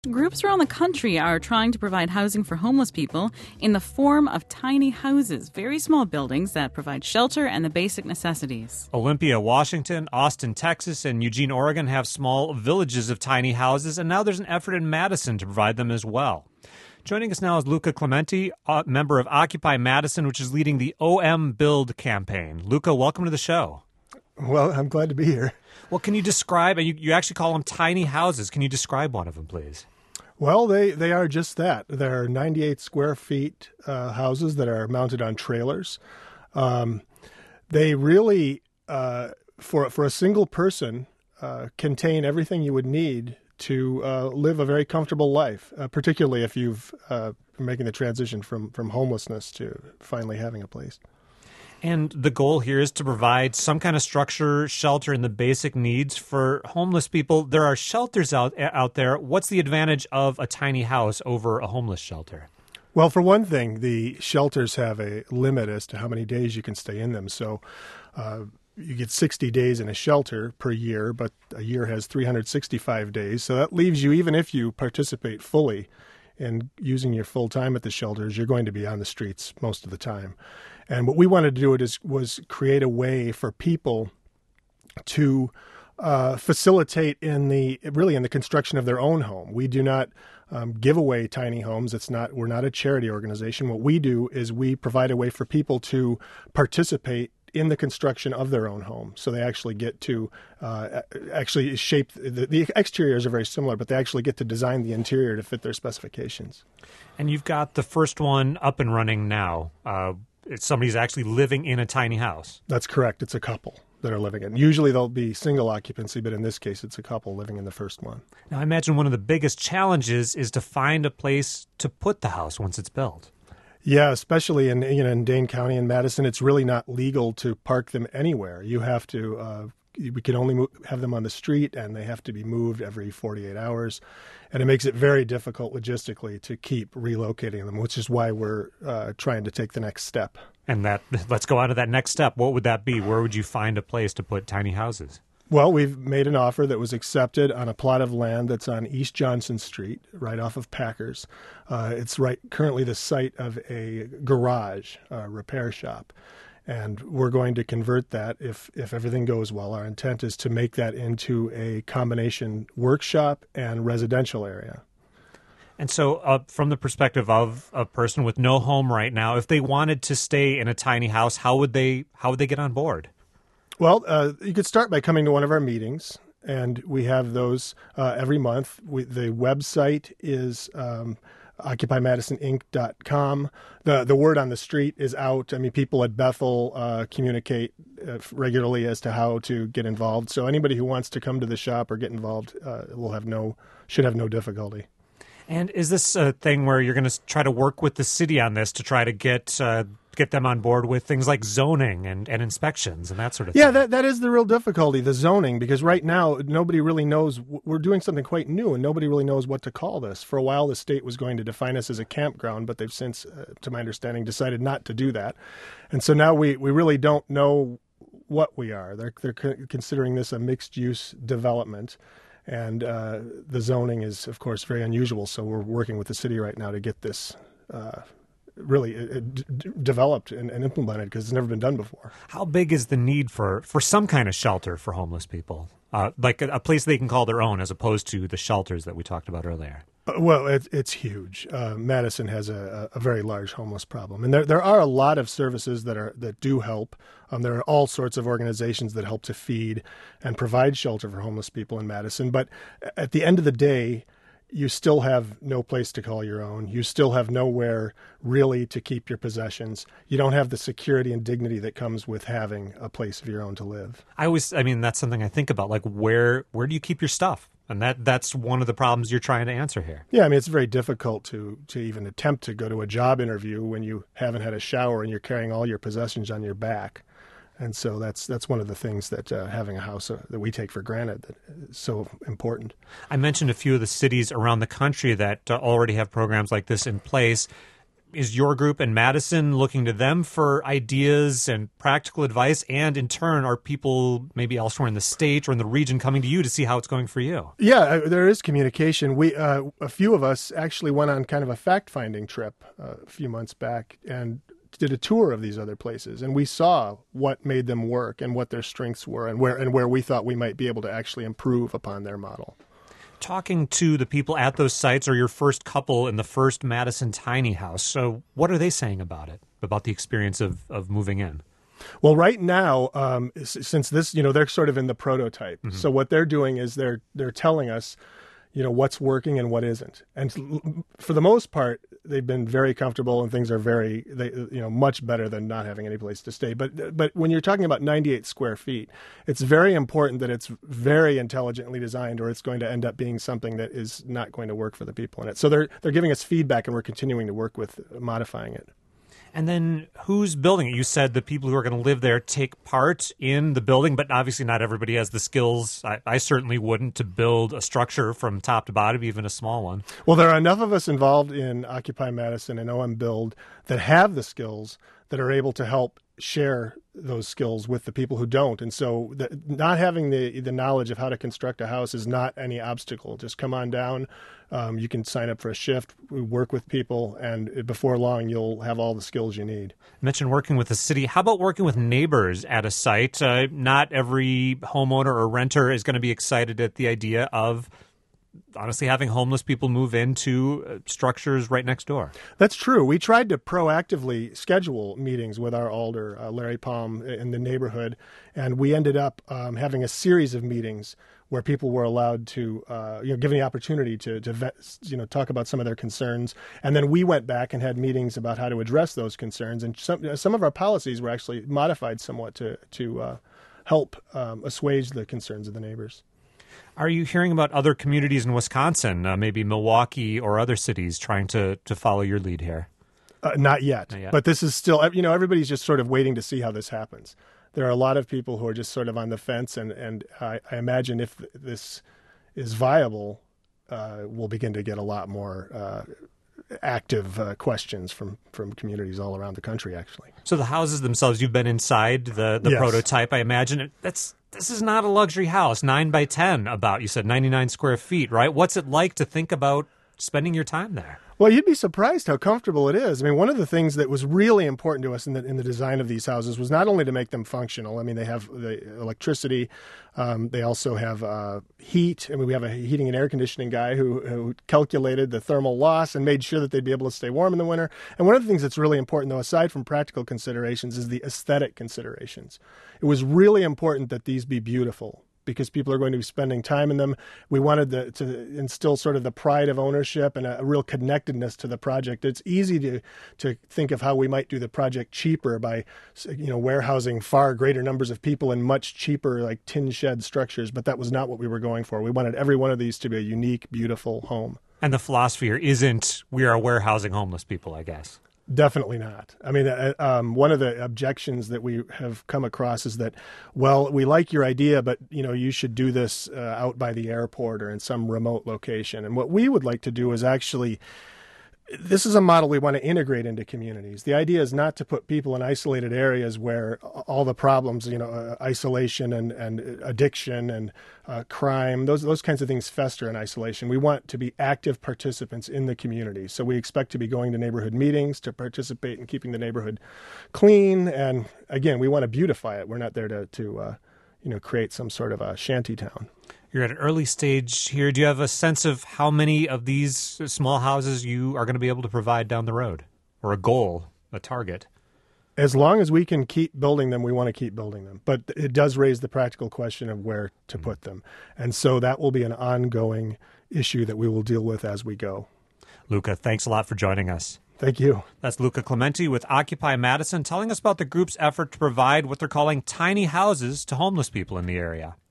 Groups around the country are trying to provide housing for homeless people in the form of tiny houses, very small buildings that provide shelter and the basic necessities. Olympia, Washington, Austin, Texas, and Eugene, Oregon have small villages of tiny houses, and now there's an effort in Madison to provide them as well. Joining us now is Luca Clementi, a member of Occupy Madison, which is leading the OM Build campaign. Luca, welcome to the show. Well, I'm glad to be here. Well, can you describe, you actually call them tiny houses. Can you describe one of them, please? Well, they are just that. They're 98 square feet houses that are mounted on trailers. They really, for a single person, contain everything you would need to live a very comfortable life, particularly if you've making the transition from homelessness to finally having a place. And the goal here is to provide some kind of structure, shelter, and the basic needs for homeless people. There are shelters out there. What's the advantage of a tiny house over a homeless shelter? Well, for one thing, the shelters have a limit as to how many days you can stay in them. So you get 60 days in a shelter per year, but a year has 365 days. So that leaves you, even if you participate fully in using your full time at the shelters, you're going to be on the streets most of the time. And what we wanted to do was create a way for people to facilitate in the construction of their own home. We do not give away tiny homes. We're not a charity organization. What we do is we provide a way for people to participate in the construction of their own home. So they actually get to actually shape the exteriors are very similar, but they actually get to design the interior to fit their specifications. And you've got the first one up and running now. Somebody's actually living in a tiny house. That's correct. It's a couple that are living in. Usually they'll be single occupancy, but in this case it's a couple living in the first one. Now I imagine one of the biggest challenges is to find a place to put the house once it's built. Yeah, especially in Dane County and Madison, it's really not legal to park them anywhere. You have to we can only have them on the street, and they have to be moved every 48 hours. And it makes it very difficult logistically to keep relocating them, which is why we're trying to take the next step. And let's go on to that next step. What would that be? Where would you find a place to put tiny houses? Well, we've made an offer that was accepted on a plot of land that's on East Johnson Street, right off of Packers. It's currently the site of a garage repair shop. And we're going to convert that if everything goes well. Our intent is to make that into a combination workshop and residential area. And so from the perspective of a person with no home right now, if they wanted to stay in a tiny house, how would they get on board? Well, you could start by coming to one of our meetings, and we have those every month. The website is OccupyMadisonInc.com. The word on the street is out. I mean, people at Bethel communicate regularly as to how to get involved. So anybody who wants to come to the shop or get involved should have no difficulty. And is this a thing where you're going to try to work with the city on this to try to get them on board with things like zoning and inspections and that sort of thing? Yeah, that is the real difficulty, the zoning, because right now nobody really knows. We're doing something quite new, and nobody really knows what to call this. For a while, the state was going to define us as a campground, but they've since, to my understanding, decided not to do that. And so now we really don't know what we are. They're considering this a mixed-use development. And the zoning is, of course, very unusual. So we're working with the city right now to get this really developed and implemented, because it's never been done before. How big is the need for some kind of shelter for homeless people? Like a place they can call their own, as opposed to the shelters that we talked about earlier? Well, it's huge. Madison has a very large homeless problem, and there are a lot of services that do help. There are all sorts of organizations that help to feed and provide shelter for homeless people in Madison. But at the end of the day, you still have no place to call your own. You still have nowhere really to keep your possessions. You don't have the security and dignity that comes with having a place of your own to live. That's something I think about. Like, where do you keep your stuff? And that's one of the problems you're trying to answer here. Yeah, I mean, it's very difficult to even attempt to go to a job interview when you haven't had a shower and you're carrying all your possessions on your back. And so that's one of the things that having a house that we take for granted that is so important. I mentioned a few of the cities around the country that already have programs like this in place. is your group in Madison looking to them for ideas and practical advice? And in turn, are people maybe elsewhere in the state or in the region coming to you to see how it's going for you? Yeah, there is communication. A few of us actually went on kind of a fact-finding trip a few months back and did a tour of these other places, and we saw what made them work and what their strengths were, and where we thought we might be able to actually improve upon their model. Talking to the people at those sites, or your first couple in the first Madison tiny house, so what are they saying about it, about the experience of moving in? Well, right now, since this, they're sort of in the prototype. Mm-hmm. So what they're doing is they're telling us, what's working and what isn't. And for the most part, they've been very comfortable, and things are much better than not having any place to stay. But when you're talking about 98 square feet, it's very important that it's very intelligently designed, or it's going to end up being something that is not going to work for the people in it. So they're giving us feedback, and we're continuing to work with modifying it. And then who's building it? You said the people who are going to live there take part in the building, but obviously not everybody has the skills. I certainly wouldn't, to build a structure from top to bottom, even a small one. Well, there are enough of us involved in Occupy Madison and OM Build that have the skills that are able to help share those skills with the people who don't. And so not having the knowledge of how to construct a house is not any obstacle. Just come on down. You can sign up for a shift. We work with people, and before long, you'll have all the skills you need. You mentioned working with the city. How about working with neighbors at a site? Not every homeowner or renter is going to be excited at the idea of honestly having homeless people move into structures right next door. That's true. We tried to proactively schedule meetings with our alder, Larry Palm, in the neighborhood, and we ended up having a series of meetings where people were allowed to, given the opportunity to talk about some of their concerns. And then we went back and had meetings about how to address those concerns. And some of our policies were actually modified somewhat to help assuage the concerns of the neighbors. Are you hearing about other communities in Wisconsin, maybe Milwaukee or other cities, trying to follow your lead here? Not yet. But this is still, everybody's just sort of waiting to see how this happens. There are a lot of people who are just sort of on the fence, and I imagine if this is viable, we'll begin to get a lot more active questions from communities all around the country, actually. So the houses themselves, you've been inside the Yes. prototype, I imagine. This is not a luxury house, 9 by 10 you said 99 square feet, right? What's it like to think about spending your time there? Well, you'd be surprised how comfortable it is. I mean, one of the things that was really important to us in the design of these houses was not only to make them functional. I mean, they have the electricity. They also have heat. I mean, we have a heating and air conditioning guy who calculated the thermal loss and made sure that they'd be able to stay warm in the winter. And one of the things that's really important, though, aside from practical considerations, is the aesthetic considerations. It was really important that these be beautiful, because people are going to be spending time in them. We wanted to instill sort of the pride of ownership and a real connectedness to the project. It's easy to think of how we might do the project cheaper by, warehousing far greater numbers of people in much cheaper, like tin shed structures, but that was not what we were going for. We wanted every one of these to be a unique, beautiful home. And the philosophy here isn't we are warehousing homeless people, I guess. Definitely not. I mean, one of the objections that we have come across is that, well, we like your idea, but, you should do this out by the airport or in some remote location. And what we would like to do is actually, this is a model we want to integrate into communities. The idea is not to put people in isolated areas where all the problems, isolation and addiction and crime, those kinds of things fester in isolation. We want to be active participants in the community. So we expect to be going to neighborhood meetings to participate in keeping the neighborhood clean. And again, we want to beautify it. We're not there to create some sort of a shanty town. You're at an early stage here. Do you have a sense of how many of these small houses you are going to be able to provide down the road, or a goal, a target? As long as we can keep building them, we want to keep building them. But it does raise the practical question of where to put them. And so that will be an ongoing issue that we will deal with as we go. Luca, thanks a lot for joining us. Thank you. That's Luca Clementi with Occupy Madison, telling us about the group's effort to provide what they're calling tiny houses to homeless people in the area.